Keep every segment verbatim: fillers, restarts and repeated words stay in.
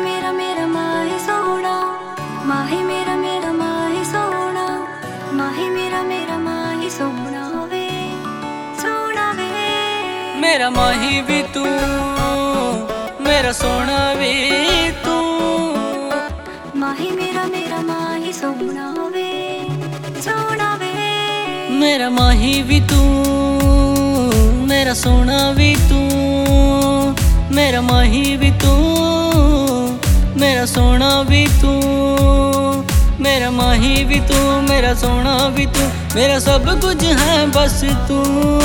मेरा मेरा माही सोना, माही मेरा मेरा माही सोना, माही मेरा मेरा माही सोना वे, सोना वे। मेरा माही भी तू, मेरा सोना भी तू, माही मेरा मेरा माही सोना वे, सोना वे। मेरा माही भी तू, मेरा सोना भी तू, मेरा माही भी तू, मेरा सोना भी तू, मेरा माही भी तू, मेरा सोना भी तू, मेरा सब कुछ है बस तू।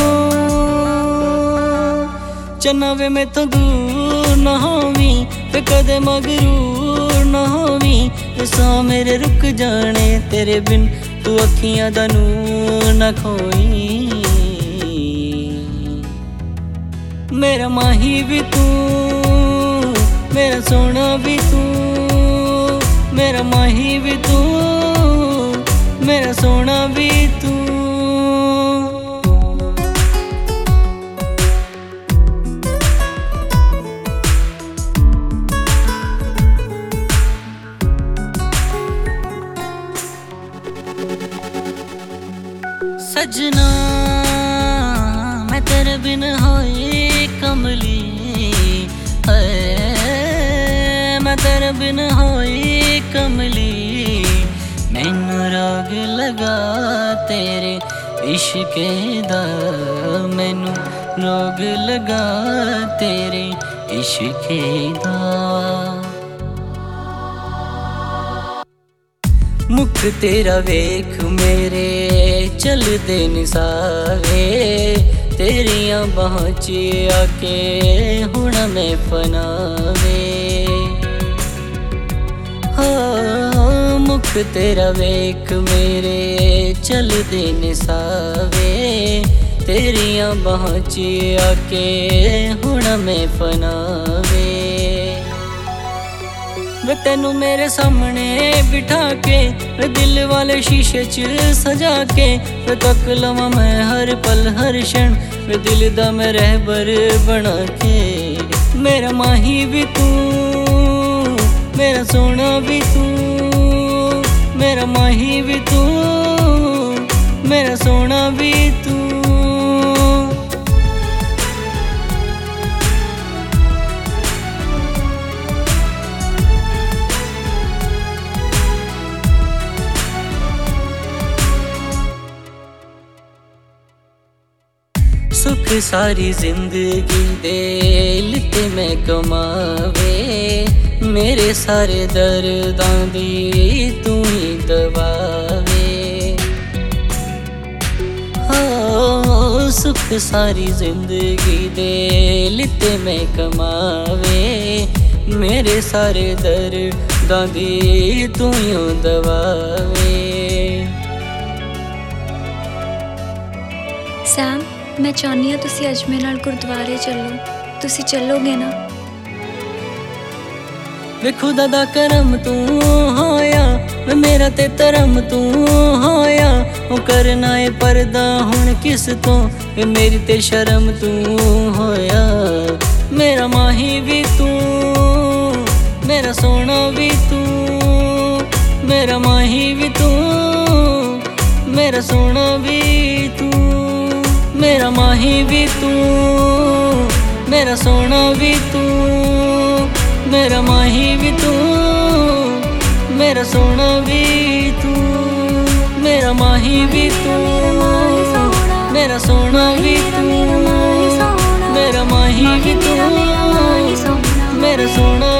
चन्ना वे मैं तो दूर न होवी, ते कदे मगरूर न होवी, सा मेरे रुक जाने तेरे बिन, तू अखियां दा नूर न खोई। मेरा माही भी तू, मेरा सोना भी तू, मेरा माही भी तू, मेरा सोना भी तू। सजना मैं तेरे बिन होई कमली है, मैं तेरे बिन होई कमली, मैनू रोग लगा तेरे इश्क दा, मैनू रोग लगा तेरे इश्क दा। मुख तेरा वेख मेरे चलदे निसावे, तेरियां बाहां च आके हुण मैं फनावे। हो मुख तेरा वेख मेरे चलदे निसावे, तेरियां बाहां च आके हुण मैं फनावे। वे तेनू मेरे सामने बिठा के, वे दिल वाले शीशे च सजा के, वे तक लवा मैं हर पल हर क्षण, वे दिल दा मैं रहबर बना के। मेरा माही भी तू, मेरा सोना भी तू, मेरा माही भी तू, मेरा सोना भी तू। सुख सारी जिंदगी दे लिते मैं कमावे, मेरे सारे दर्दां दी तू ही दबावे। हो सुख सारी जिंदगी दे लिते मैं कमावे, मेरे सारे दर्दां दी तू ही दबावे। सैम मैं चाहनी हाँ तुसी अज मेरे नाल गुरुद्वारे चलो, तुसी चलोगे ना? वे खुदा दा करम तू होया, वे मेरा ते धर्म तू होया, ओ करना ए पर्दा हुण किस तो, वे मेरी ते शर्म तू होया। मेरा माही भी तू, मेरा सोना भी तू, मेरा माही भी तू, मेरा सोना भी तू। मेरा माही भी तू, मेरा सोना भी तू, मेरा माही भी तू, मेरा सोना भी तू। मेरा माही भी तू, मेरा सोना भी तू, मेरा माही भी तू, मेरा सोना